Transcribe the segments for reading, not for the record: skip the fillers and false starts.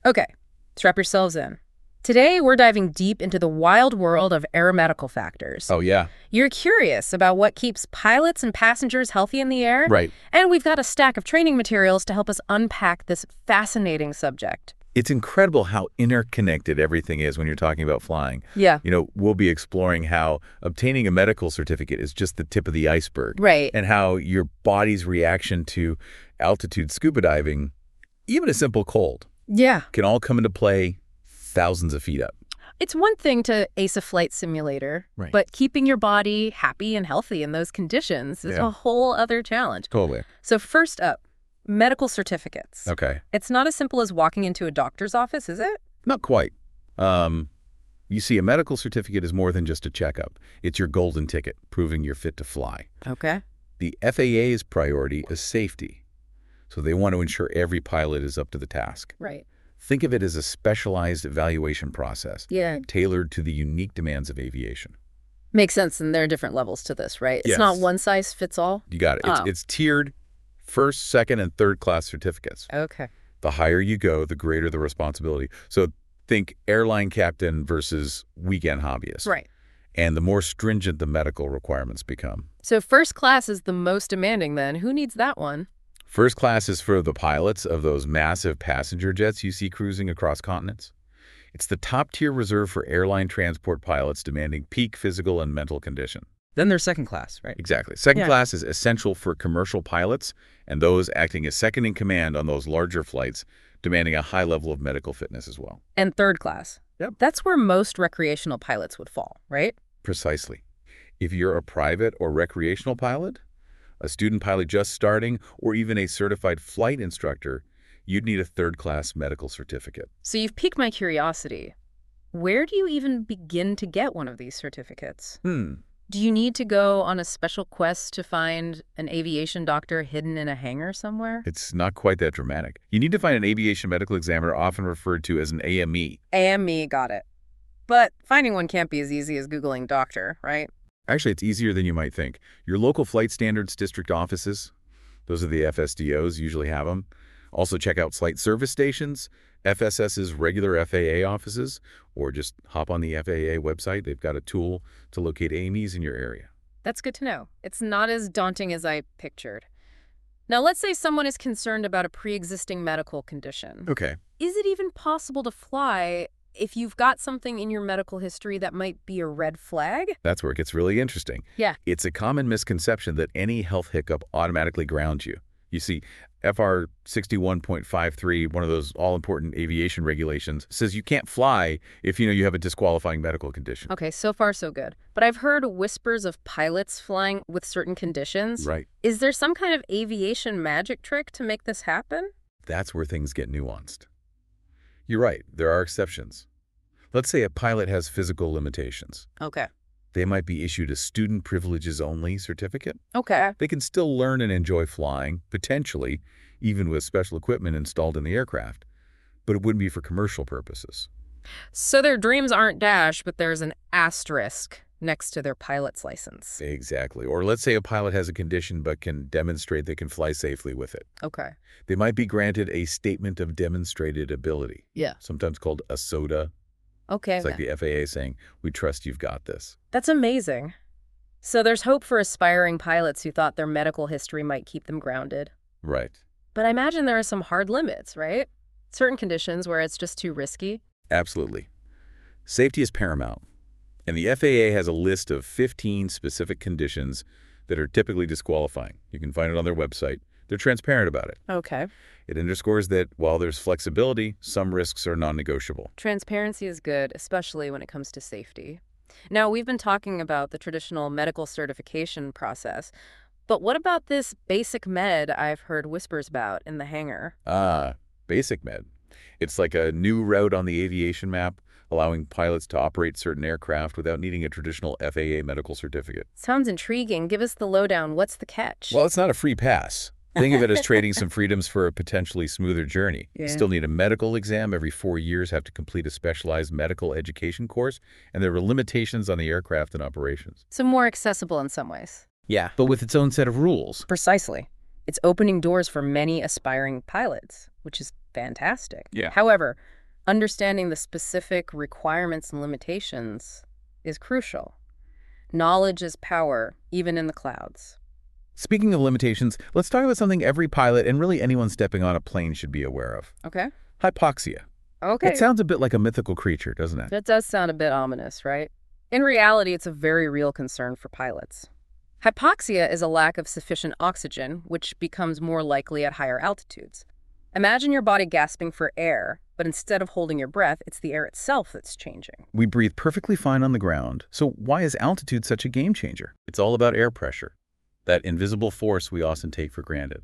Okay, strap yourselves in. Today, we're diving deep into the wild world of aeromedical factors. Oh, yeah. You're curious about what keeps pilots and passengers healthy in the air? Right. And we've got a stack of training materials to help us unpack this fascinating subject. It's incredible how interconnected everything is when you're talking about flying. Yeah. We'll be exploring how obtaining a medical certificate is just the tip of the iceberg. Right. And how your body's reaction to altitude scuba diving, even a simple cold, Yeah. can all come into play thousands of feet up. It's one thing to ace a flight simulator, Right. but keeping your body happy and healthy in those conditions is Yeah. a whole other challenge. Totally. So first up, medical certificates. Okay. It's not as simple as walking into a doctor's office, is it? Not quite. You see, a medical certificate is more than just a checkup. It's your golden ticket, proving you're fit to fly. Okay. The FAA's priority is safety, so they want to ensure every pilot is up to the task. Right. Think of it as a specialized evaluation process, Yeah. tailored to the unique demands of aviation. Makes sense, and there are different levels to this, right? Yes. It's not one size fits all? You got it. Oh. It's tiered first, second, and third class certificates. Okay. The higher you go, the greater the responsibility. So think airline captain versus weekend hobbyist. Right. And the more stringent the medical requirements become. So first class is the most demanding then. Who needs that one? First class is for the pilots of those massive passenger jets you see cruising across continents. It's the top-tier reserved for airline transport pilots demanding peak physical and mental condition. Then there's second class, right? Exactly. Second Yeah. class is essential for commercial pilots and those acting as second in command on those larger flights, demanding a high level of medical fitness as well. And third class. Yep. That's where most recreational pilots would fall, right? Precisely. If you're a private or recreational pilot, a student pilot just starting, or even a certified flight instructor, you'd need a third-class medical certificate. So you've piqued my curiosity. Where do you even begin to get one of these certificates? Do you need to go on a special quest to find an aviation doctor hidden in a hangar somewhere? It's not quite that dramatic. You need to find an aviation medical examiner, often referred to as an AME. AME, got it. But finding one can't be as easy as Googling doctor, right? Actually, it's easier than you might think. Your local flight standards district offices, those are the FSDOs, usually have them. Also check out flight service stations, FSS's regular FAA offices, or just hop on the FAA website. They've got a tool to locate AMEs in your area. That's good to know. It's not as daunting as I pictured. Now, let's say someone is concerned about a pre-existing medical condition. Okay. Is it even possible to fly if you've got something in your medical history that might be a red flag? That's where it gets really interesting. Yeah. It's a common misconception that any health hiccup automatically grounds you. You see, FR 61.53, one of those all-important aviation regulations, says you can't fly if you have a disqualifying medical condition. Okay, so far so good. But I've heard whispers of pilots flying with certain conditions. Right. Is there some kind of aviation magic trick to make this happen? That's where things get nuanced. You're right, there are exceptions. Let's say a pilot has physical limitations. Okay. They might be issued a student privileges only certificate. Okay. They can still learn and enjoy flying, potentially, even with special equipment installed in the aircraft, but it wouldn't be for commercial purposes. So their dreams aren't dashed, but there's an asterisk next to their pilot's license. Exactly. Or let's say a pilot has a condition but can demonstrate they can fly safely with it. Okay. They might be granted a statement of demonstrated ability, Yeah. sometimes called a SOTA. Okay. It's like the FAA saying, we trust you've got this. That's amazing. So there's hope for aspiring pilots who thought their medical history might keep them grounded. Right. But I imagine there are some hard limits, right? Certain conditions where it's just too risky. Absolutely. Safety is paramount. And the FAA has a list of 15 specific conditions that are typically disqualifying. You can find it on their website. They're transparent about it. Okay. It underscores that while there's flexibility, some risks are non-negotiable. Transparency is good, especially when it comes to safety. Now, we've been talking about the traditional medical certification process, but what about this basic med I've heard whispers about in the hangar? Basic med. It's like a new route on the aviation map, allowing pilots to operate certain aircraft without needing a traditional FAA medical certificate. Sounds intriguing. Give us the lowdown. What's the catch? Well, it's not a free pass. Think of it as trading some freedoms for a potentially smoother journey. Yeah. You still need a medical exam every 4 years, have to complete a specialized medical education course, and there are limitations on the aircraft and operations. So more accessible in some ways. Yeah, but with its own set of rules. Precisely. It's opening doors for many aspiring pilots. which is fantastic. Yeah. However, understanding the specific requirements and limitations is crucial. Knowledge is power, even in the clouds. Speaking of limitations, let's talk about something every pilot and really anyone stepping on a plane should be aware of. Okay. Hypoxia. Okay. It sounds a bit like a mythical creature, doesn't it? That does sound a bit ominous, right? In reality, it's a very real concern for pilots. Hypoxia is a lack of sufficient oxygen, which becomes more likely at higher altitudes. Imagine your body gasping for air, but instead of holding your breath, it's the air itself that's changing. We breathe perfectly fine on the ground, so why is altitude such a game changer? It's all about air pressure, that invisible force we often take for granted.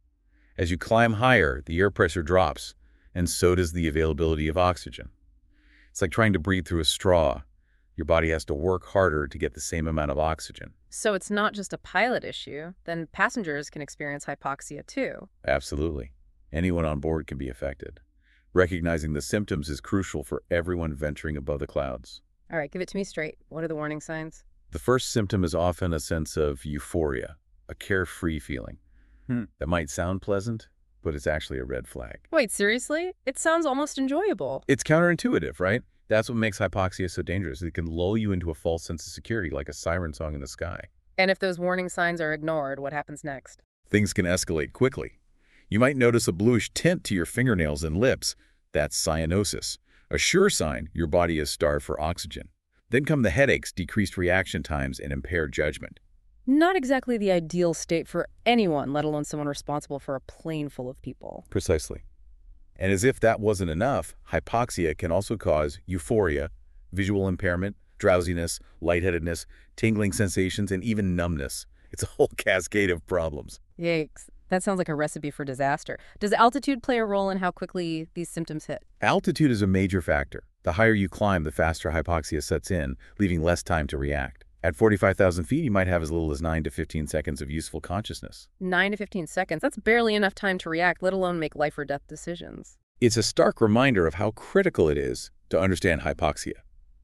As you climb higher, the air pressure drops, and so does the availability of oxygen. It's like trying to breathe through a straw. Your body has to work harder to get the same amount of oxygen. So it's not just a pilot issue, then passengers can experience hypoxia too. Absolutely. Anyone on board can be affected. Recognizing the symptoms is crucial for everyone venturing above the clouds. All right, give it to me straight. What are the warning signs? The first symptom is often a sense of euphoria, a carefree feeling. That might sound pleasant, but it's actually a red flag. Wait, seriously? It sounds almost enjoyable. It's counterintuitive, right? That's what makes hypoxia so dangerous. It can lull you into a false sense of security, like a siren song in the sky. And if those warning signs are ignored, what happens next? Things can escalate quickly. You might notice a bluish tint to your fingernails and lips. That's cyanosis, a sure sign your body is starved for oxygen. Then come the headaches, decreased reaction times, and impaired judgment. Not exactly the ideal state for anyone, let alone someone responsible for a plane full of people. Precisely. And as if that wasn't enough, hypoxia can also cause euphoria, visual impairment, drowsiness, lightheadedness, tingling sensations, and even numbness. It's a whole cascade of problems. Yikes. That sounds like a recipe for disaster. Does altitude play a role in how quickly these symptoms hit? Altitude is a major factor. The higher you climb, the faster hypoxia sets in, leaving less time to react. At 45,000 feet, you might have as little as 9 to 15 seconds of useful consciousness. 9 to 15 seconds? That's barely enough time to react, let alone make life or death decisions. It's a stark reminder of how critical it is to understand hypoxia.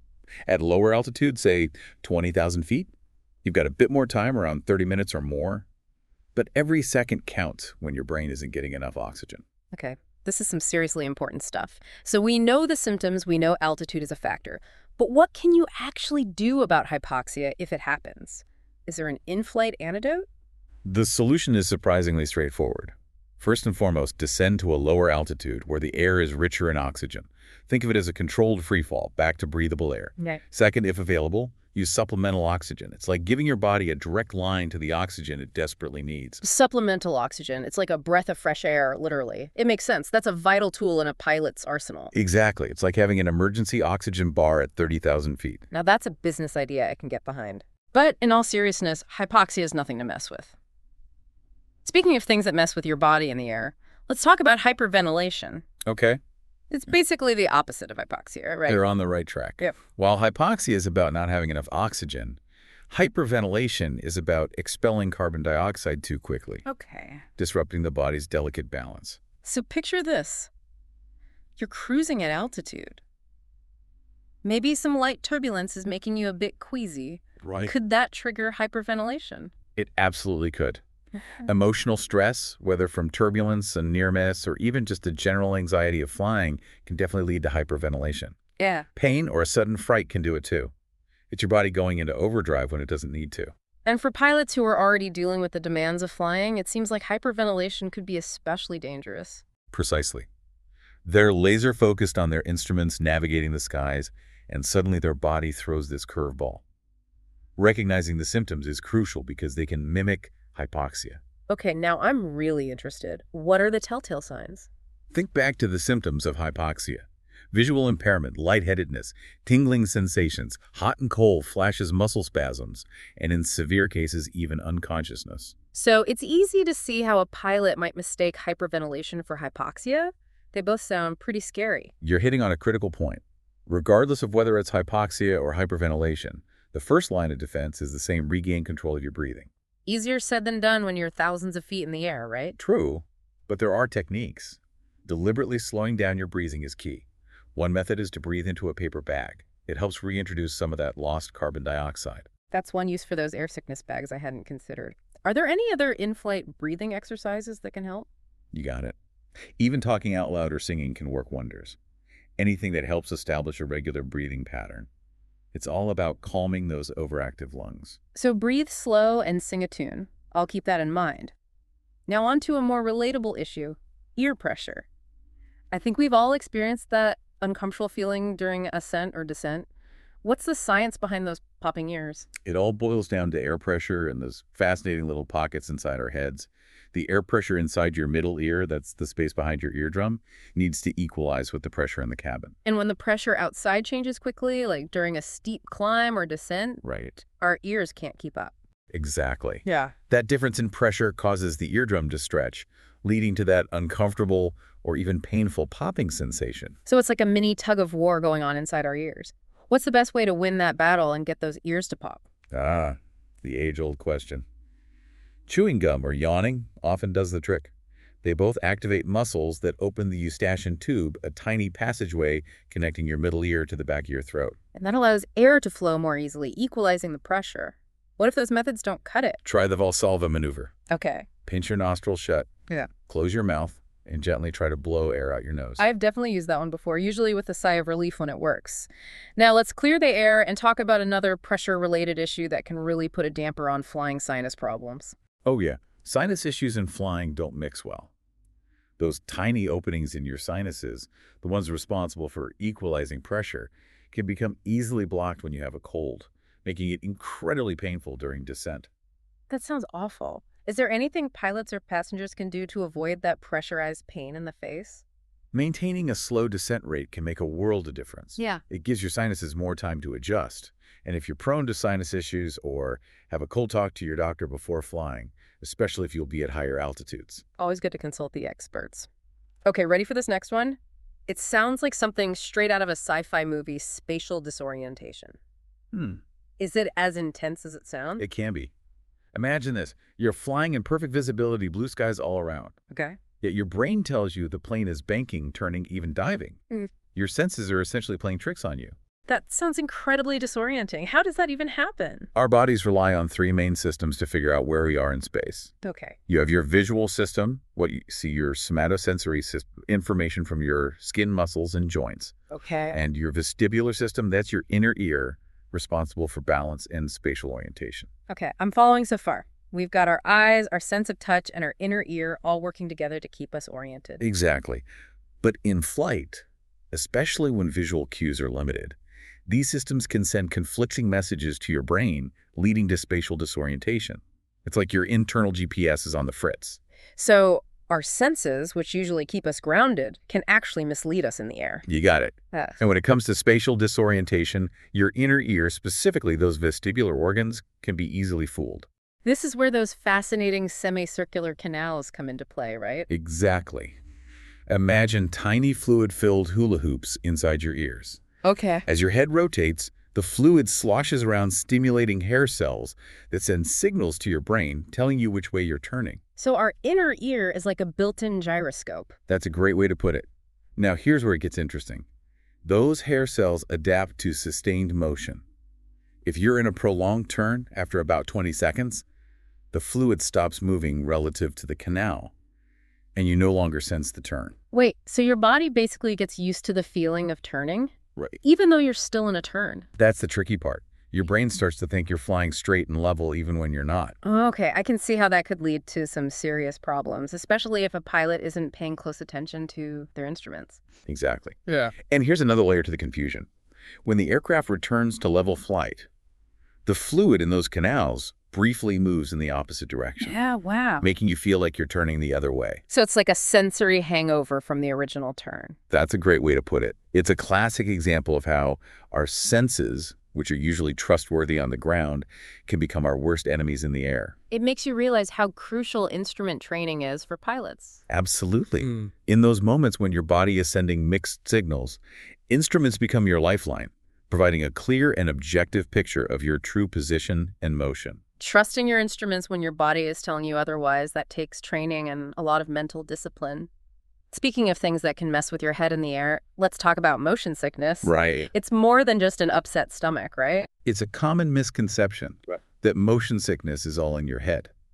At lower altitude, say 20,000 feet, you've got a bit more time, around 30 minutes or more. But every second counts when your brain isn't getting enough oxygen. Okay, this is some seriously important stuff. So we know the symptoms, we know altitude is a factor. But what can you actually do about hypoxia if it happens? Is there an in-flight antidote? The solution is surprisingly straightforward. First and foremost, descend to a lower altitude where the air is richer in oxygen. Think of it as a controlled freefall back to breathable air. Okay. Second, if available, use supplemental oxygen. It's like giving your body a direct line to the oxygen it desperately needs. Supplemental oxygen. It's like a breath of fresh air, literally. It makes sense. That's a vital tool in a pilot's arsenal. Exactly. It's like having an emergency oxygen bar at 30,000 feet. Now that's a business idea I can get behind. But in all seriousness, hypoxia is nothing to mess with. Speaking of things that mess with your body in the air, let's talk about hyperventilation. Okay. It's basically the opposite of hypoxia, right? They're on the right track. Yep. While hypoxia is about not having enough oxygen, hyperventilation is about expelling carbon dioxide too quickly, Okay. disrupting the body's delicate balance. So picture this. You're cruising at altitude. Maybe some light turbulence is making you a bit queasy. Right. Could that trigger hyperventilation? It absolutely could. Emotional stress, whether from turbulence, a near miss, or even just a general anxiety of flying, can definitely lead to hyperventilation. Yeah. Pain or a sudden fright can do it too. It's your body going into overdrive when it doesn't need to. And for pilots who are already dealing with the demands of flying, it seems like hyperventilation could be especially dangerous. Precisely. They're laser focused on their instruments navigating the skies, and suddenly their body throws this curveball. Recognizing the symptoms is crucial because they can mimic hypoxia. Okay, now I'm really interested. What are the telltale signs? Think back to the symptoms of hypoxia. Visual impairment, lightheadedness, tingling sensations, hot and cold, flashes, muscle spasms, and in severe cases, even unconsciousness. So it's easy to see how a pilot might mistake hyperventilation for hypoxia. They both sound pretty scary. You're hitting on a critical point. Regardless of whether it's hypoxia or hyperventilation, the first line of defense is the same: regain control of your breathing. Easier said than done when you're thousands of feet in the air, right? True, but there are techniques. Deliberately slowing down your breathing is key. One method is to breathe into a paper bag. It helps reintroduce some of that lost carbon dioxide. That's one use for those air sickness bags I hadn't considered. Are there any other in-flight breathing exercises that can help? You got it. Even talking out loud or singing can work wonders. Anything that helps establish a regular breathing pattern. It's all about calming those overactive lungs. So breathe slow and sing a tune. I'll keep that in mind. Now on to a more relatable issue, ear pressure. I think we've all experienced that uncomfortable feeling during ascent or descent. What's the science behind those popping ears? It all boils down to air pressure and those fascinating little pockets inside our heads. The air pressure inside your middle ear, that's the space behind your eardrum, needs to equalize with the pressure in the cabin. And when the pressure outside changes quickly, like during a steep climb or descent, Right. our ears can't keep up. Exactly. Yeah. That difference in pressure causes the eardrum to stretch, leading to that uncomfortable or even painful popping sensation. So it's like a mini tug of war going on inside our ears. What's the best way to win that battle and get those ears to pop? Ah, the age-old question. Chewing gum or yawning often does the trick. They both activate muscles that open the eustachian tube, a tiny passageway connecting your middle ear to the back of your throat. And that allows air to flow more easily, equalizing the pressure. What if those methods don't cut it? Try the Valsalva maneuver. Okay. Pinch your nostrils shut. Yeah. Close your mouth and gently try to blow air out your nose. I've definitely used that one before, usually with a sigh of relief when it works. Now let's clear the air and talk about another pressure-related issue that can really put a damper on flying sinus problems. Oh yeah, sinus issues in flying don't mix well. Those tiny openings in your sinuses, the ones responsible for equalizing pressure, can become easily blocked when you have a cold, making it incredibly painful during descent. That sounds awful. Is there anything pilots or passengers can do to avoid that pressurized pain in the face? Maintaining a slow descent rate can make a world of difference. Yeah. It gives your sinuses more time to adjust. And if you're prone to sinus issues or have a cold, talk to your doctor before flying, especially if you'll be at higher altitudes. Always good to consult the experts. Okay, ready for this next one? It sounds like something straight out of a sci-fi movie, spatial disorientation. Is it as intense as it sounds? It can be. Imagine this. You're flying in perfect visibility, blue skies all around. Okay. Yet your brain tells you the plane is banking, turning, even diving. Your senses are essentially playing tricks on you. That sounds incredibly disorienting. How does that even happen? Our bodies rely on three main systems to figure out where we are in space. Okay. You have your visual system, what you see, your somatosensory system, information from your skin, muscles, and joints. Okay. And your vestibular system, that's your inner ear, responsible for balance and spatial orientation. Okay, I'm following so far. We've got our eyes, our sense of touch, and our inner ear all working together to keep us oriented. Exactly. But in flight, especially when visual cues are limited, these systems can send conflicting messages to your brain, leading to spatial disorientation. It's like your internal GPS is on the fritz. So our senses, which usually keep us grounded, can actually mislead us in the air. You got it. Yes. And when it comes to spatial disorientation, your inner ear, specifically those vestibular organs, can be easily fooled. This is where those fascinating semicircular canals come into play, right? Exactly. Imagine tiny fluid-filled hula hoops inside your ears. Okay. As your head rotates, the fluid sloshes around, stimulating hair cells that send signals to your brain, telling you which way you're turning. So our inner ear is like a built-in gyroscope. That's a great way to put it. Now here's where it gets interesting. Those hair cells adapt to sustained motion. If you're in a prolonged turn after about 20 seconds, the fluid stops moving relative to the canal, and you no longer sense the turn. Wait, so your body basically gets used to the feeling of turning? Right. Even though you're still in a turn? That's the tricky part. Your brain starts to think you're flying straight and level even when you're not. Okay, I can see how that could lead to some serious problems, especially if a pilot isn't paying close attention to their instruments. Exactly. Yeah. And here's another layer to the confusion. When the aircraft returns to level flight, the fluid in those canals briefly moves in the opposite direction, Yeah, wow. making you feel like you're turning the other way. So it's like a sensory hangover from the original turn. That's a great way to put it. It's a classic example of how our senses, which are usually trustworthy on the ground, can become our worst enemies in the air. It makes you realize how crucial instrument training is for pilots. Absolutely. In those moments when your body is sending mixed signals, instruments become your lifeline, providing a clear and objective picture of your true position and motion. Trusting your instruments when your body is telling you otherwise, that takes training and a lot of mental discipline. Speaking of things that can mess with your head in the air, let's talk about motion sickness. Right. It's more than just an upset stomach, right? It's a common misconception that motion sickness is all in your head.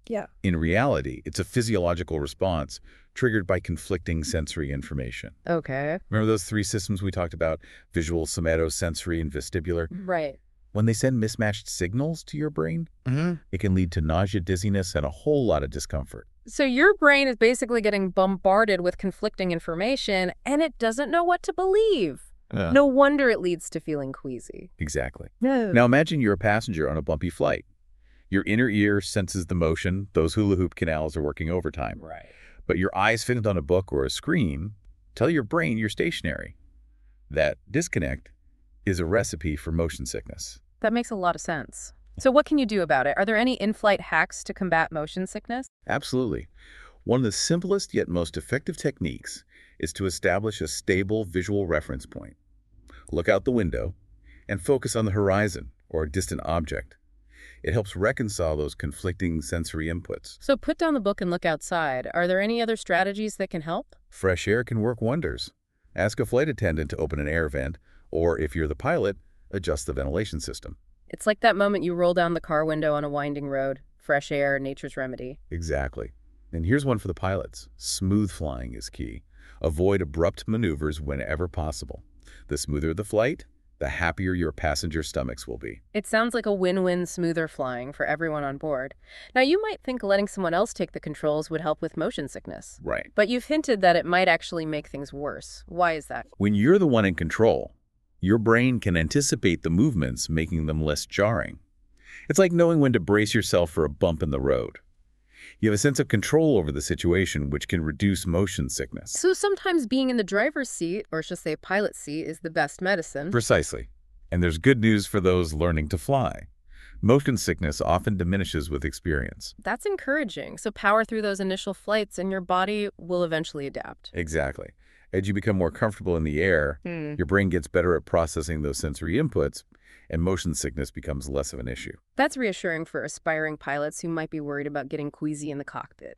Yeah. In reality, it's a physiological response triggered by conflicting sensory information. Okay. Remember those three systems we talked about? Visual, somatosensory, and vestibular? Right. When they send mismatched signals to your brain, it can lead to nausea, dizziness, and a whole lot of discomfort. So your brain is basically getting bombarded with conflicting information, and it doesn't know what to believe. Yeah. No wonder it leads to feeling queasy. Exactly. No. Now imagine you're a passenger on a bumpy flight. Your inner ear senses the motion. Those hula hoop canals are working overtime. Right. But your eyes fixed on a book or a screen tell your brain you're stationary. That disconnect is a recipe for motion sickness. That makes a lot of sense. So what can you do about it? Are there any in-flight hacks to combat motion sickness? Absolutely. One of the simplest yet most effective techniques is to establish a stable visual reference point. Look out the window and focus on the horizon or a distant object. It helps reconcile those conflicting sensory inputs. So put down the book and look outside. Are there any other strategies that can help? Fresh air can work wonders. Ask a flight attendant to open an air vent, or if you're the pilot, adjust the ventilation system. It's like that moment you roll down the car window on a winding road. Fresh air, nature's remedy. Exactly. And here's one for the pilots. Smooth flying is key. Avoid abrupt maneuvers whenever possible. The smoother the flight, the happier your passenger stomachs will be. It sounds like a win-win smoother flying for everyone on board. Now, you might think letting someone else take the controls would help with motion sickness. Right. But you've hinted that it might actually make things worse. Why is that? When you're the one in control, your brain can anticipate the movements, making them less jarring. It's like knowing when to brace yourself for a bump in the road. You have a sense of control over the situation, which can reduce motion sickness. So sometimes being in the driver's seat, or should say pilot's seat, is the best medicine. Precisely. And there's good news for those learning to fly. Motion sickness often diminishes with experience. That's encouraging. So power through those initial flights and your body will eventually adapt. Exactly. As you become more comfortable in the air, your brain gets better at processing those sensory inputs, and motion sickness becomes less of an issue. That's reassuring for aspiring pilots who might be worried about getting queasy in the cockpit.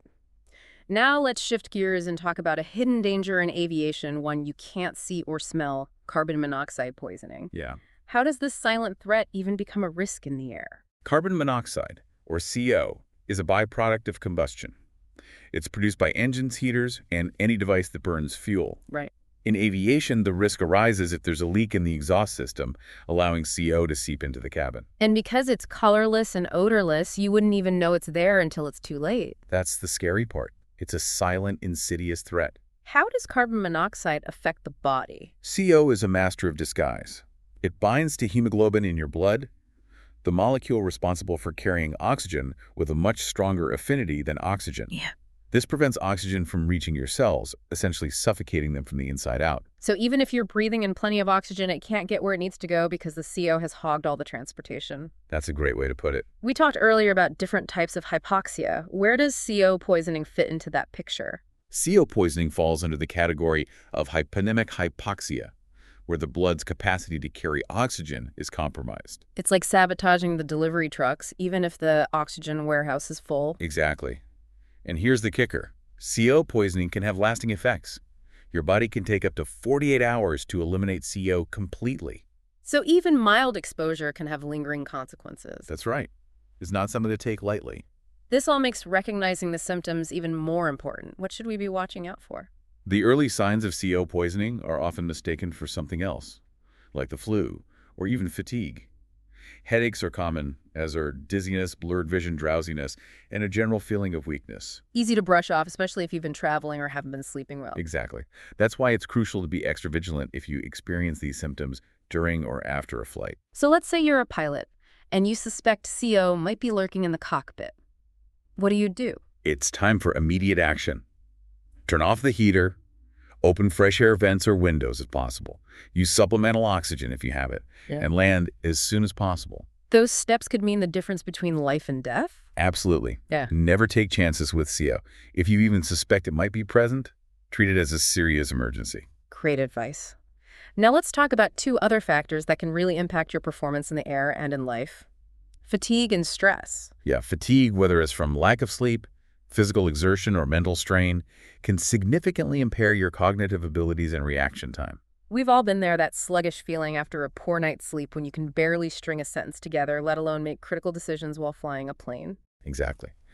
Now let's shift gears and talk about a hidden danger in aviation, one you can't see or smell: carbon monoxide poisoning. Yeah. How does this silent threat even become a risk in the air? Carbon monoxide, or CO, is a byproduct of combustion. It's produced by engines, heaters, and any device that burns fuel. Right. In aviation, the risk arises if there's a leak in the exhaust system, allowing CO to seep into the cabin. And because it's colorless and odorless, you wouldn't even know it's there until it's too late. That's the scary part. It's a silent, insidious threat. How does carbon monoxide affect the body? CO is a master of disguise. It binds to hemoglobin in your blood, the molecule responsible for carrying oxygen with a much stronger affinity than oxygen. Yeah. This prevents oxygen from reaching your cells, essentially suffocating them from the inside out. So even if you're breathing in plenty of oxygen, it can't get where it needs to go because the CO has hogged all the transportation. That's a great way to put it. We talked earlier about different types of hypoxia. Where does CO poisoning fit into that picture? CO poisoning falls under the category of hyponemic hypoxia, where the blood's capacity to carry oxygen is compromised. It's like sabotaging the delivery trucks, even if the oxygen warehouse is full. Exactly. And here's the kicker. CO poisoning can have lasting effects. Your body can take up to 48 hours to eliminate CO completely. So even mild exposure can have lingering consequences. That's right. It's not something to take lightly. This all makes recognizing the symptoms even more important. What should we be watching out for? The early signs of CO poisoning are often mistaken for something else, like the flu or even fatigue. Headaches are common, as are dizziness, blurred vision, drowsiness, and a general feeling of weakness. Easy to brush off, especially if you've been traveling or haven't been sleeping well. Exactly. That's why it's crucial to be extra vigilant if you experience these symptoms during or after a flight. So let's say you're a pilot and you suspect CO might be lurking in the cockpit. What do? It's time for immediate action. Turn off the heater, open fresh air vents or windows if possible. Use supplemental oxygen if you have it, and land as soon as possible. Those steps could mean the difference between life and death? Absolutely. Yeah. Never take chances with CO. If you even suspect it might be present, treat it as a serious emergency. Great advice. Now let's talk about two other factors that can really impact your performance in the air and in life: fatigue and stress. Yeah, fatigue, whether it's from lack of sleep, physical exertion, or mental strain, can significantly impair your cognitive abilities and reaction time. We've all been there, that sluggish feeling after a poor night's sleep when you can barely string a sentence together, let alone make critical decisions while flying a plane. Exactly.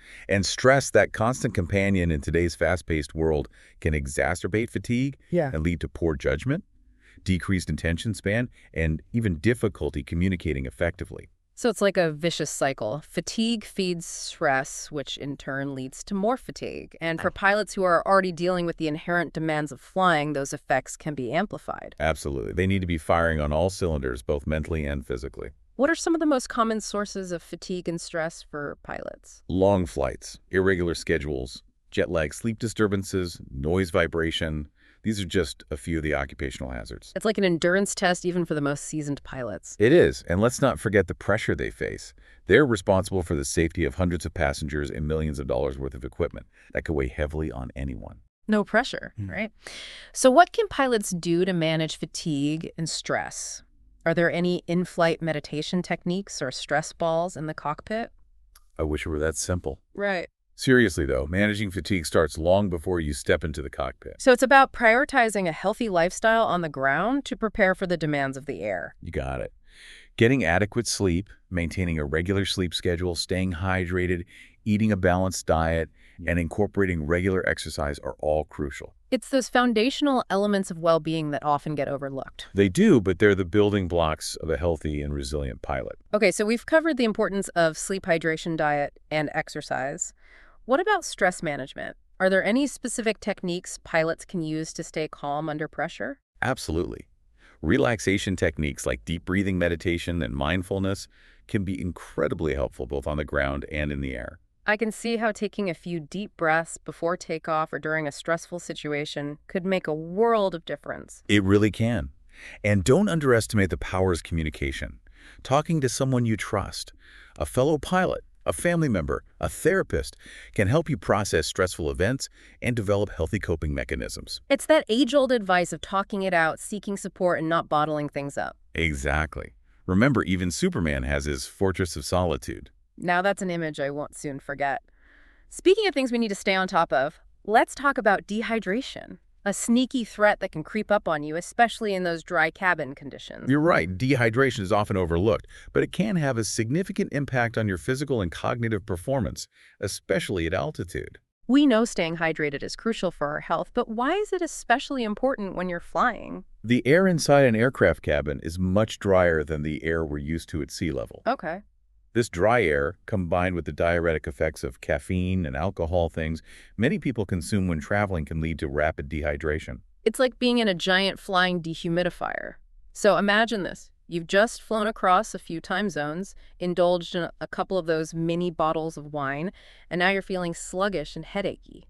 And stress, that constant companion in today's fast-paced world, can exacerbate fatigue Yeah. and lead to poor judgment, decreased attention span, and even difficulty communicating effectively. So it's like a vicious cycle. Fatigue feeds stress, which in turn leads to more fatigue. And for pilots who are already dealing with the inherent demands of flying, those effects can be amplified. Absolutely. They need to be firing on all cylinders, both mentally and physically. What are some of the most common sources of fatigue and stress for pilots? Long flights, irregular schedules, jet lag, sleep disturbances, noise vibration. These are just a few of the occupational hazards. It's like an endurance test even for the most seasoned pilots. It is, and let's not forget the pressure they face. They're responsible for the safety of hundreds of passengers and millions of dollars worth of equipment. That could weigh heavily on anyone. No pressure, right? So what can pilots do to manage fatigue and stress? Are there any in-flight meditation techniques or stress balls in the cockpit? I wish it were that simple. Right. Seriously, though, managing fatigue starts long before you step into the cockpit. So it's about prioritizing a healthy lifestyle on the ground to prepare for the demands of the air. You got it. Getting adequate sleep, maintaining a regular sleep schedule, staying hydrated, eating a balanced diet, and incorporating regular exercise are all crucial. It's those foundational elements of well-being that often get overlooked. They do, but they're the building blocks of a healthy and resilient pilot. Okay, so we've covered the importance of sleep, hydration, diet, and exercise. What about stress management? Are there any specific techniques pilots can use to stay calm under pressure? Absolutely. Relaxation techniques like deep breathing meditation and mindfulness can be incredibly helpful both on the ground and in the air. I can see how taking a few deep breaths before takeoff or during a stressful situation could make a world of difference. It really can. And don't underestimate the powers of communication. Talking to someone you trust, a fellow pilot, a family member, a therapist, can help you process stressful events and develop healthy coping mechanisms. It's that age-old advice of talking it out, seeking support, and not bottling things up. Exactly. Remember, even Superman has his fortress of solitude. Now that's an image I won't soon forget. Speaking of things we need to stay on top of, let's talk about dehydration, a sneaky threat that can creep up on you, especially in those dry cabin conditions. You're right, dehydration is often overlooked, but it can have a significant impact on your physical and cognitive performance, especially at altitude. We know staying hydrated is crucial for our health, but why is it especially important when you're flying? The air inside an aircraft cabin is much drier than the air we're used to at sea level. Okay. This dry air, combined with the diuretic effects of caffeine and alcohol things many people consume when traveling, can lead to rapid dehydration. It's like being in a giant flying dehumidifier. So imagine this. You've just flown across a few time zones, indulged in a couple of those mini bottles of wine, and now you're feeling sluggish and headachy.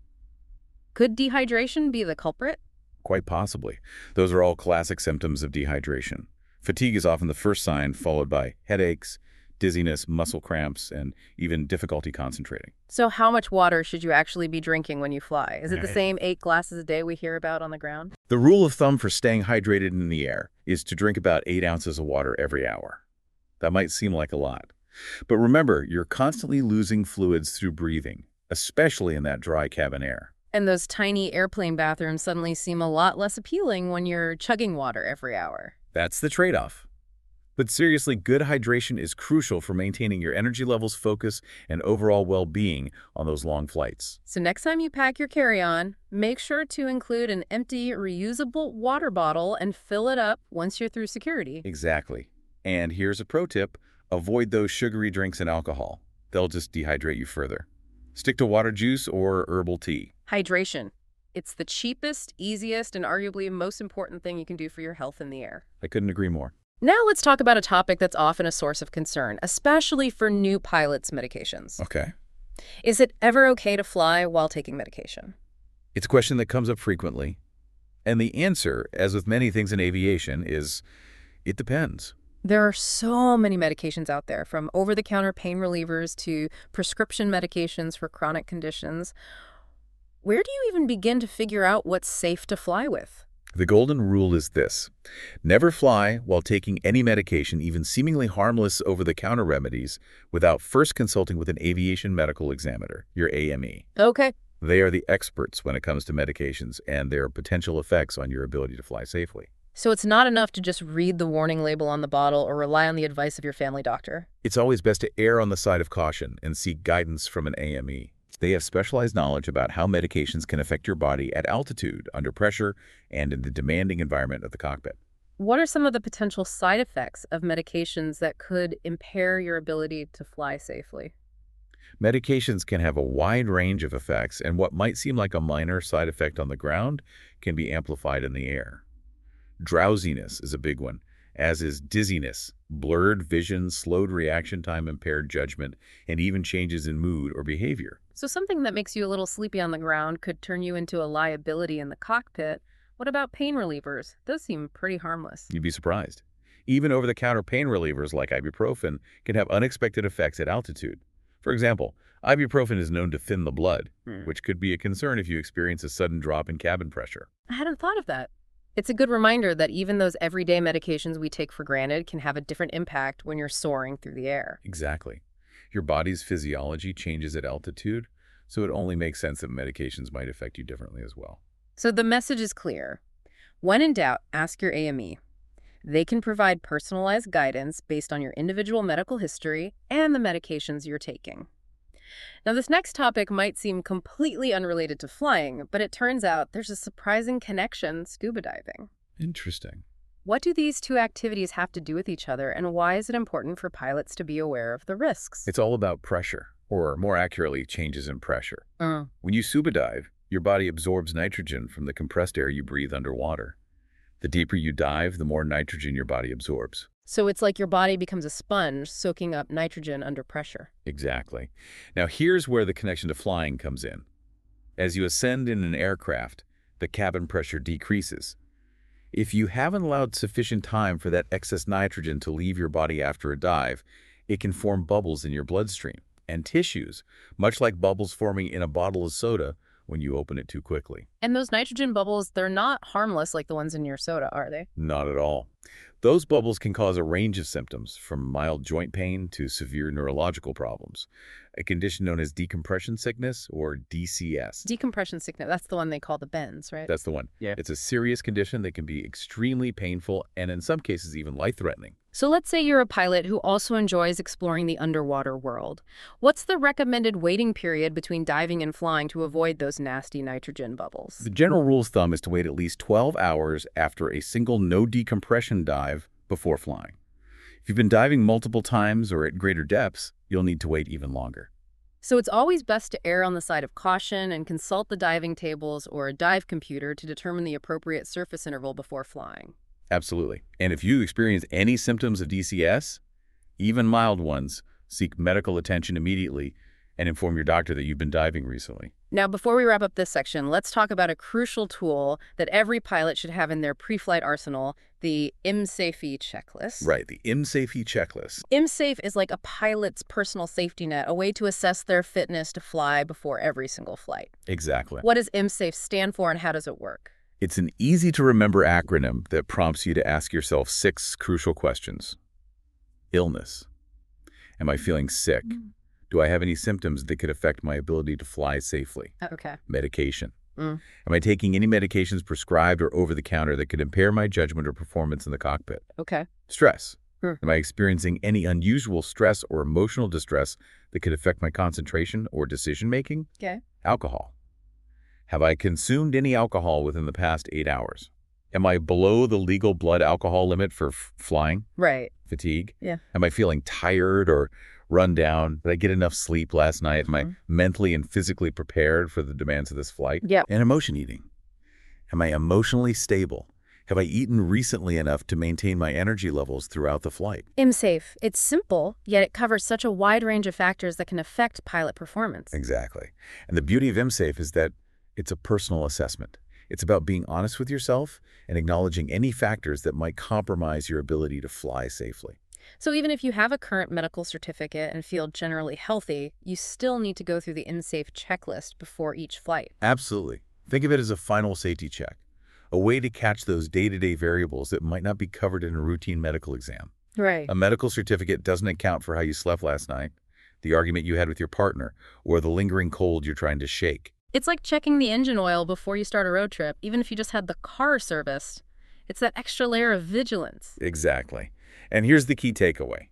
Could dehydration be the culprit? Quite possibly. Those are all classic symptoms of dehydration. Fatigue is often the first sign, followed by headaches, dizziness, muscle cramps, and even difficulty concentrating. So how much water should you actually be drinking when you fly? Is it the same 8 glasses a day we hear about on the ground? The rule of thumb for staying hydrated in the air is to drink about 8 ounces of water every hour. That might seem like a lot. But remember, you're constantly losing fluids through breathing, especially in that dry cabin air. And those tiny airplane bathrooms suddenly seem a lot less appealing when you're chugging water every hour. That's the trade-off. But seriously, good hydration is crucial for maintaining your energy levels, focus, and overall well-being on those long flights. So next time you pack your carry-on, make sure to include an empty, reusable water bottle and fill it up once you're through security. Exactly. And here's a pro tip. Avoid those sugary drinks and alcohol. They'll just dehydrate you further. Stick to water, juice, or herbal tea. Hydration. It's the cheapest, easiest, and arguably most important thing you can do for your health in the air. I couldn't agree more. Now let's talk about a topic that's often a source of concern, especially for new pilots' medications. Okay. Is it ever okay to fly while taking medication? It's a question that comes up frequently. And the answer, as with many things in aviation, is it depends. There are so many medications out there, from over-the-counter pain relievers to prescription medications for chronic conditions. Where do you even begin to figure out what's safe to fly with? The golden rule is this: never fly while taking any medication, even seemingly harmless over-the-counter remedies, without first consulting with an aviation medical examiner, your AME. Okay. They are the experts when it comes to medications and their potential effects on your ability to fly safely. So it's not enough to just read the warning label on the bottle or rely on the advice of your family doctor. It's always best to err on the side of caution and seek guidance from an AME. They have specialized knowledge about how medications can affect your body at altitude, under pressure, and in the demanding environment of the cockpit. What are some of the potential side effects of medications that could impair your ability to fly safely? Medications can have a wide range of effects, and what might seem like a minor side effect on the ground can be amplified in the air. Drowsiness is a big one, as is dizziness, blurred vision, slowed reaction time, impaired judgment, and even changes in mood or behavior. So something that makes you a little sleepy on the ground could turn you into a liability in the cockpit. What about pain relievers? Those seem pretty harmless. You'd be surprised. Even over-the-counter pain relievers like ibuprofen can have unexpected effects at altitude. For example, ibuprofen is known to thin the blood, which could be a concern if you experience a sudden drop in cabin pressure. I hadn't thought of that. It's a good reminder that even those everyday medications we take for granted can have a different impact when you're soaring through the air. Exactly. Your body's physiology changes at altitude, so it only makes sense that medications might affect you differently as well. So the message is clear. When in doubt, ask your AME. They can provide personalized guidance based on your individual medical history and the medications you're taking. Now, this next topic might seem completely unrelated to flying, but it turns out there's a surprising connection: scuba diving. Interesting. What do these two activities have to do with each other, and why is it important for pilots to be aware of the risks? It's all about pressure, or more accurately, changes in pressure. When you scuba dive, your body absorbs nitrogen from the compressed air you breathe underwater. The deeper you dive, the more nitrogen your body absorbs. So it's like your body becomes a sponge, soaking up nitrogen under pressure. Exactly. Now here's where the connection to flying comes in. As you ascend in an aircraft, the cabin pressure decreases. If you haven't allowed sufficient time for that excess nitrogen to leave your body after a dive, it can form bubbles in your bloodstream and tissues, much like bubbles forming in a bottle of soda when you open it too quickly. And those nitrogen bubbles, they're not harmless like the ones in your soda, are they? Not at all. Those bubbles can cause a range of symptoms, from mild joint pain to severe neurological problems, a condition known as decompression sickness, or DCS. Decompression sickness, that's the one they call the bends, right? That's the one. Yeah. It's a serious condition that can be extremely painful and in some cases even life-threatening. So let's say you're a pilot who also enjoys exploring the underwater world. What's the recommended waiting period between diving and flying to avoid those nasty nitrogen bubbles? The general rule of thumb is to wait at least 12 hours after a single no decompression dive before flying. If you've been diving multiple times or at greater depths, you'll need to wait even longer. So it's always best to err on the side of caution and consult the diving tables or a dive computer to determine the appropriate surface interval before flying. Absolutely. And if you experience any symptoms of DCS, even mild ones, seek medical attention immediately and inform your doctor that you've been diving recently. Now, before we wrap up this section, let's talk about a crucial tool that every pilot should have in their pre-flight arsenal, the IMSAFE checklist. Right, the IMSAFE checklist. IMSAFE is like a pilot's personal safety net, a way to assess their fitness to fly before every single flight. Exactly. What does IMSAFE stand for and how does it work? It's an easy-to-remember acronym that prompts you to ask yourself 6 crucial questions. Illness. Am I feeling sick? Do I have any symptoms that could affect my ability to fly safely? Okay. Medication. Am I taking any medications prescribed or over-the-counter that could impair my judgment or performance in the cockpit? Okay. Stress. Am I experiencing any unusual stress or emotional distress that could affect my concentration or decision-making? Okay. Alcohol. Have I consumed any alcohol within the past 8 hours? Am I below the legal blood alcohol limit for flying? Right. Fatigue? Yeah. Am I feeling tired or run down? Did I get enough sleep last night? Am I mentally and physically prepared for the demands of this flight? Yeah. And emotion eating. Am I emotionally stable? Have I eaten recently enough to maintain my energy levels throughout the flight? IMSAFE. It's simple, yet it covers such a wide range of factors that can affect pilot performance. Exactly. And the beauty of IMSAFE is that it's a personal assessment. It's about being honest with yourself and acknowledging any factors that might compromise your ability to fly safely. So even if you have a current medical certificate and feel generally healthy, you still need to go through the IMSAFE checklist before each flight. Absolutely. Think of it as a final safety check, a way to catch those day-to-day variables that might not be covered in a routine medical exam. Right. A medical certificate doesn't account for how you slept last night, the argument you had with your partner, or the lingering cold you're trying to shake. It's like checking the engine oil before you start a road trip, even if you just had the car serviced. It's that extra layer of vigilance. Exactly. And here's the key takeaway.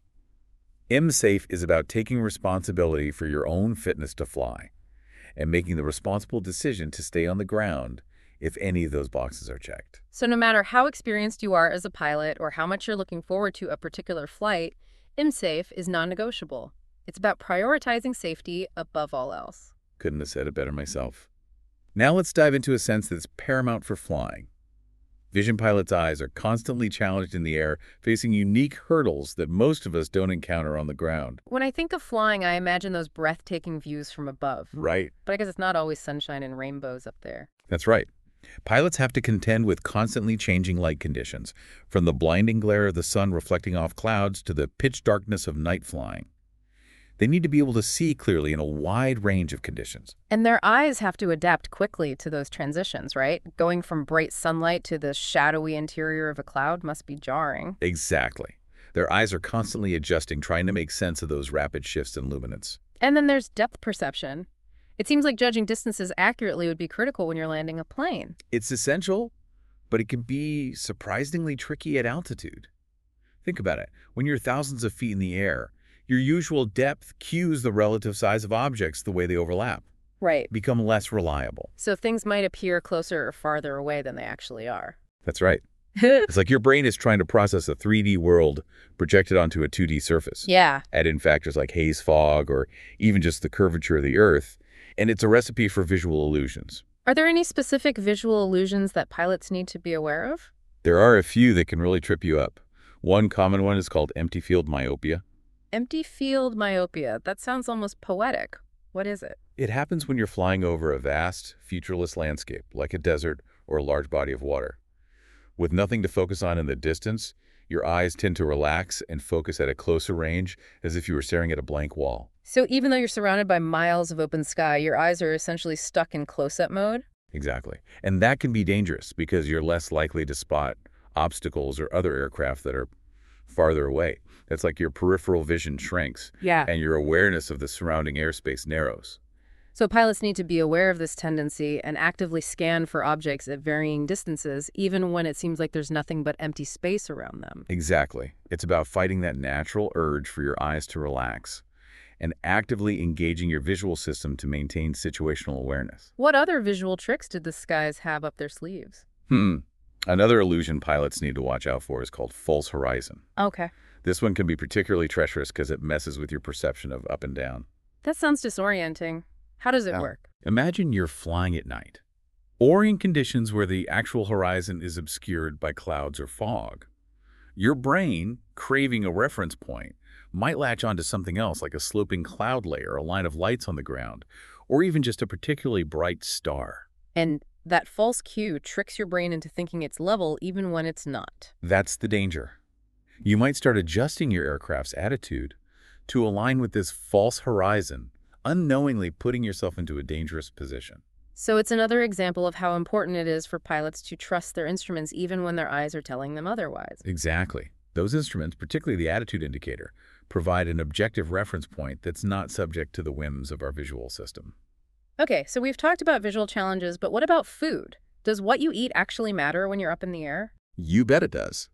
MSAFE is about taking responsibility for your own fitness to fly and making the responsible decision to stay on the ground if any of those boxes are checked. So no matter how experienced you are as a pilot or how much you're looking forward to a particular flight, MSAFE is non-negotiable. It's about prioritizing safety above all else. Couldn't have said it better myself. Now let's dive into a sense that's paramount for flying. Vision pilots' eyes are constantly challenged in the air, facing unique hurdles that most of us don't encounter on the ground. When I think of flying, I imagine those breathtaking views from above. Right. But I guess it's not always sunshine and rainbows up there. That's right. Pilots have to contend with constantly changing light conditions, from the blinding glare of the sun reflecting off clouds to the pitch darkness of night flying. They need to be able to see clearly in a wide range of conditions. And their eyes have to adapt quickly to those transitions, right? Going from bright sunlight to the shadowy interior of a cloud must be jarring. Exactly. Their eyes are constantly adjusting, trying to make sense of those rapid shifts in luminance. And then there's depth perception. It seems like judging distances accurately would be critical when you're landing a plane. It's essential, but it can be surprisingly tricky at altitude. Think about it. When you're thousands of feet in the air, your usual depth cues the relative size of objects the way they overlap. Right. Become less reliable. So things might appear closer or farther away than they actually are. That's right. It's like your brain is trying to process a 3D world projected onto a 2D surface. Yeah. Add in factors like haze fog or even just the curvature of the Earth, and it's a recipe for visual illusions. Are there any specific visual illusions that pilots need to be aware of? There are a few that can really trip you up. One common one is called empty field myopia. Empty field myopia. That sounds almost poetic. What is it? It happens when you're flying over a vast, featureless landscape, like a desert or a large body of water. With nothing to focus on in the distance, your eyes tend to relax and focus at a closer range, as if you were staring at a blank wall. So even though you're surrounded by miles of open sky, your eyes are essentially stuck in close-up mode? Exactly. And that can be dangerous because you're less likely to spot obstacles or other aircraft that are farther away. That's like your peripheral vision shrinks, Yeah. and your awareness of the surrounding airspace narrows. So pilots need to be aware of this tendency and actively scan for objects at varying distances, even when it seems like there's nothing but empty space around them. Exactly. It's about fighting that natural urge for your eyes to relax and actively engaging your visual system to maintain situational awareness. What other visual tricks did the skies have up their sleeves? Another illusion pilots need to watch out for is called false horizon. Okay. This one can be particularly treacherous because it messes with your perception of up and down. That sounds disorienting. How does it work? Imagine you're flying at night, or in conditions where the actual horizon is obscured by clouds or fog. Your brain, craving a reference point, might latch onto something else like a sloping cloud layer, a line of lights on the ground, or even just a particularly bright star. And that false cue tricks your brain into thinking it's level even when it's not. That's the danger. You might start adjusting your aircraft's attitude to align with this false horizon, unknowingly putting yourself into a dangerous position. So it's another example of how important it is for pilots to trust their instruments even when their eyes are telling them otherwise. Exactly. Those instruments, particularly the attitude indicator, provide an objective reference point that's not subject to the whims of our visual system. Okay, so we've talked about visual challenges, but what about food? Does what you eat actually matter when you're up in the air? You bet it does.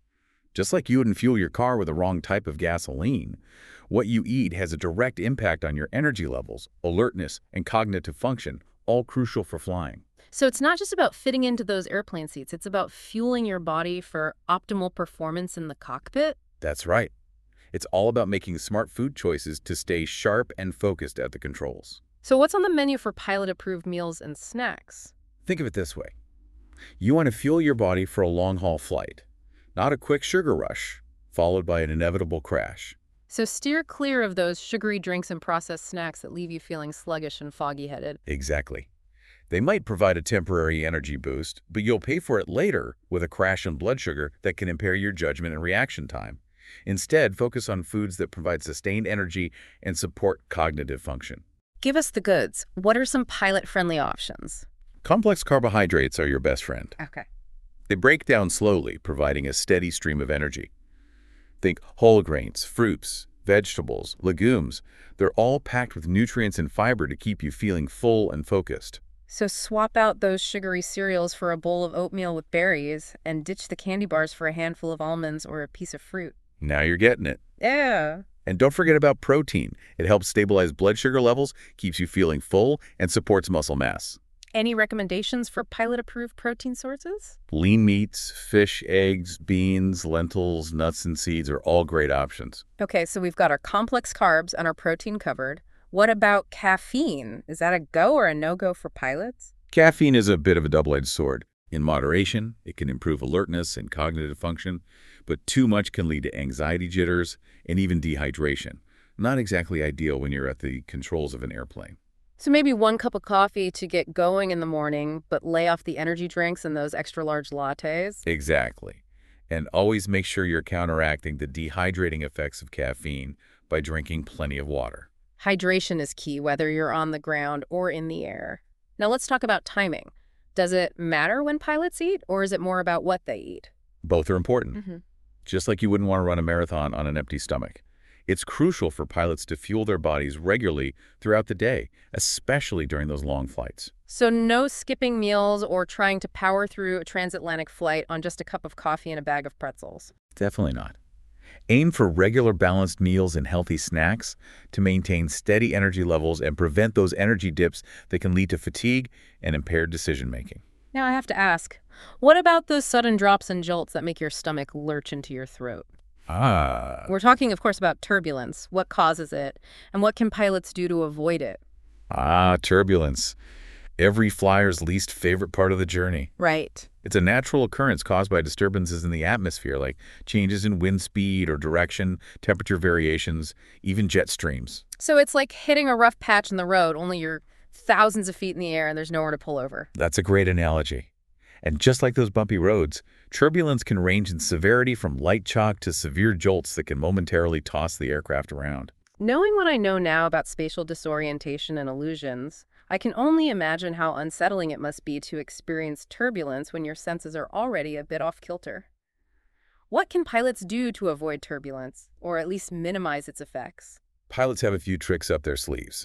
Just like you wouldn't fuel your car with the wrong type of gasoline, what you eat has a direct impact on your energy levels, alertness, and cognitive function, all crucial for flying. So it's not just about fitting into those airplane seats, it's about fueling your body for optimal performance in the cockpit? That's right. It's all about making smart food choices to stay sharp and focused at the controls. So what's on the menu for pilot-approved meals and snacks? Think of it this way. You want to fuel your body for a long-haul flight, not a quick sugar rush, followed by an inevitable crash. So steer clear of those sugary drinks and processed snacks that leave you feeling sluggish and foggy-headed. Exactly. They might provide a temporary energy boost, but you'll pay for it later with a crash in blood sugar that can impair your judgment and reaction time. Instead, focus on foods that provide sustained energy and support cognitive function. Give us the goods. What are some pilot-friendly options? Complex carbohydrates are your best friend. Okay. They break down slowly, providing a steady stream of energy. Think whole grains, fruits, vegetables, legumes. They're all packed with nutrients and fiber to keep you feeling full and focused. So swap out those sugary cereals for a bowl of oatmeal with berries and ditch the candy bars for a handful of almonds or a piece of fruit. Now you're getting it. Yeah. And don't forget about protein. It helps stabilize blood sugar levels, keeps you feeling full, and supports muscle mass. Any recommendations for pilot-approved protein sources? Lean meats, fish, eggs, beans, lentils, nuts, and seeds are all great options. Okay, so we've got our complex carbs and our protein covered. What about caffeine? Is that a go or a no-go for pilots? Caffeine is a bit of a double-edged sword. In moderation, it can improve alertness and cognitive function, but too much can lead to anxiety jitters and even dehydration. Not exactly ideal when you're at the controls of an airplane. So maybe 1 cup of coffee to get going in the morning, but lay off the energy drinks and those extra large lattes? Exactly. And always make sure you're counteracting the dehydrating effects of caffeine by drinking plenty of water. Hydration is key, whether you're on the ground or in the air. Now let's talk about timing. Does it matter when pilots eat, or is it more about what they eat? Both are important. Just like you wouldn't want to run a marathon on an empty stomach. It's crucial for pilots to fuel their bodies regularly throughout the day, especially during those long flights. So no skipping meals or trying to power through a transatlantic flight on just a cup of coffee and a bag of pretzels. Definitely not. Aim for regular balanced meals and healthy snacks to maintain steady energy levels and prevent those energy dips that can lead to fatigue and impaired decision-making. Now I have to ask, what about those sudden drops and jolts that make your stomach lurch into your throat? We're talking, of course, about turbulence. What causes it, and what can pilots do to avoid it? Turbulence. Every flyer's least favorite part of the journey. Right. It's a natural occurrence caused by disturbances in the atmosphere, like changes in wind speed or direction, temperature variations, even jet streams. So it's like hitting a rough patch in the road, only you're thousands of feet in the air and there's nowhere to pull over. That's a great analogy. And just like those bumpy roads, turbulence can range in severity from light shock to severe jolts that can momentarily toss the aircraft around. Knowing what I know now about spatial disorientation and illusions, I can only imagine how unsettling it must be to experience turbulence when your senses are already a bit off kilter. What can pilots do to avoid turbulence, or at least minimize its effects? Pilots have a few tricks up their sleeves.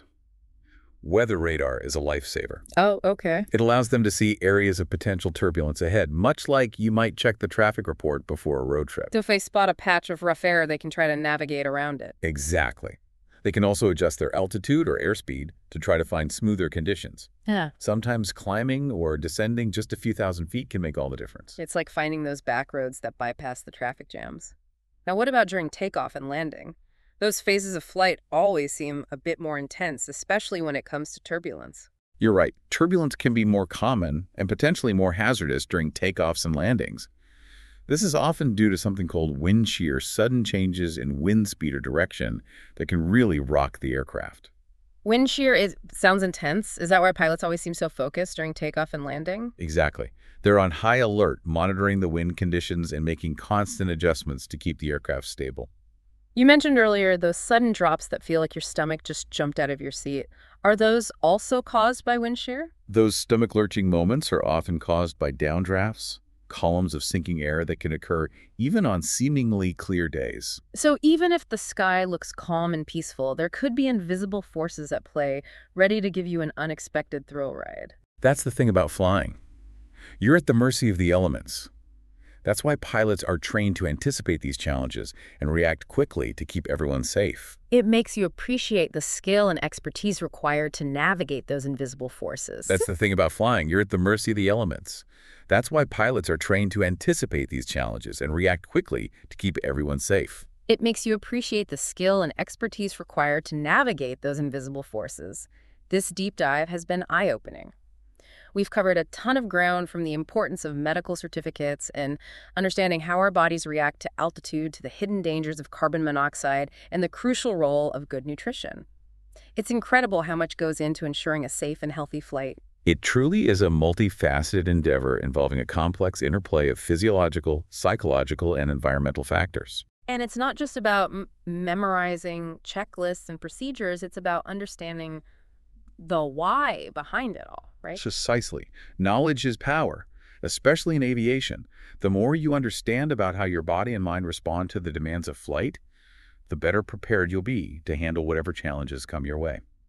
Weather radar is a lifesaver. Oh, okay. It allows them to see areas of potential turbulence ahead, much like you might check the traffic report before a road trip. So if they spot a patch of rough air, they can try to navigate around it. Exactly. They can also adjust their altitude or airspeed to try to find smoother conditions. Yeah. Sometimes climbing or descending just a few thousand feet can make all the difference. It's like finding those back roads that bypass the traffic jams. Now, what about during takeoff and landing? Those phases of flight always seem a bit more intense, especially when it comes to turbulence. You're right. Turbulence can be more common and potentially more hazardous during takeoffs and landings. This is often due to something called wind shear, sudden changes in wind speed or direction that can really rock the aircraft. Wind shear sounds intense. Is that why pilots always seem so focused during takeoff and landing? Exactly. They're on high alert, monitoring the wind conditions and making constant adjustments to keep the aircraft stable. You mentioned earlier those sudden drops that feel like your stomach just jumped out of your seat. Are those also caused by wind shear? Those stomach-lurching moments are often caused by downdrafts, columns of sinking air that can occur even on seemingly clear days. So even if the sky looks calm and peaceful, there could be invisible forces at play, ready to give you an unexpected thrill ride. That's the thing about flying. You're at the mercy of the elements. That's why pilots are trained to anticipate these challenges and react quickly to keep everyone safe. It makes you appreciate the skill and expertise required to navigate those invisible forces. That's the thing about flying. You're at the mercy of the elements. That's why pilots are trained to anticipate these challenges and react quickly to keep everyone safe. It makes you appreciate the skill and expertise required to navigate those invisible forces. This deep dive has been eye-opening. We've covered a ton of ground, from the importance of medical certificates and understanding how our bodies react to altitude, to the hidden dangers of carbon monoxide and the crucial role of good nutrition. It's incredible how much goes into ensuring a safe and healthy flight. It truly is a multifaceted endeavor involving a complex interplay of physiological, psychological, and environmental factors. And it's not just about memorizing checklists and procedures, it's about understanding the why behind it all, right? Precisely. Knowledge is power, especially in aviation. The more you understand about how your body and mind respond to the demands of flight, the better prepared you'll be to handle whatever challenges come your way.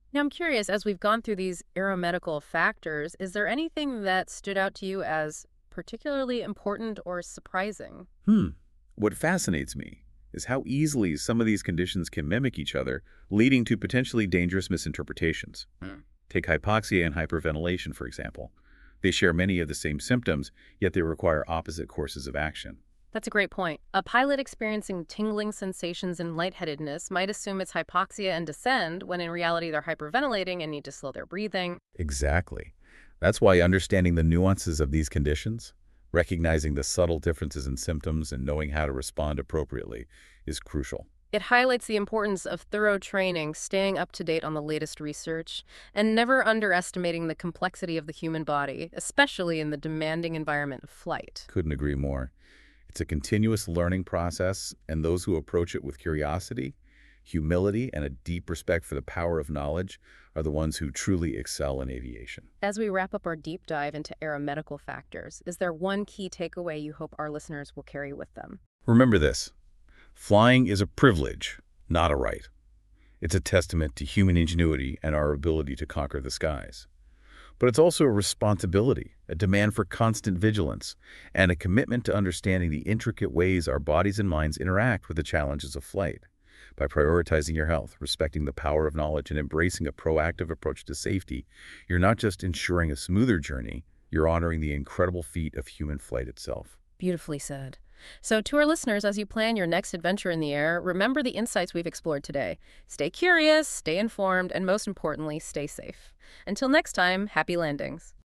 Now, I'm curious, as we've gone through these aeromedical factors, is there anything that stood out to you as particularly important or surprising? What fascinates me is how easily some of these conditions can mimic each other, leading to potentially dangerous misinterpretations. Hmm. Take hypoxia and hyperventilation, for example. They share many of the same symptoms, yet they require opposite courses of action. That's a great point. A pilot experiencing tingling sensations and lightheadedness might assume it's hypoxia and descend, when in reality they're hyperventilating and need to slow their breathing. Exactly. That's why understanding the nuances of these conditions, recognizing the subtle differences in symptoms, and knowing how to respond appropriately is crucial. It highlights the importance of thorough training, staying up to date on the latest research, and never underestimating the complexity of the human body, especially in the demanding environment of flight. Couldn't agree more. It's a continuous learning process, and those who approach it with curiosity, humility, and a deep respect for the power of knowledge are the ones who truly excel in aviation. As we wrap up our deep dive into aeromedical factors, is there one key takeaway you hope our listeners will carry with them? Remember this: flying is a privilege, not a right. It's a testament to human ingenuity and our ability to conquer the skies. But it's also a responsibility, a demand for constant vigilance, and a commitment to understanding the intricate ways our bodies and minds interact with the challenges of flight. By prioritizing your health, respecting the power of knowledge, and embracing a proactive approach to safety, you're not just ensuring a smoother journey, you're honoring the incredible feat of human flight itself. Beautifully said. So, to our listeners, as you plan your next adventure in the air, remember the insights we've explored today. Stay curious, stay informed, and most importantly, stay safe. Until next time, happy landings.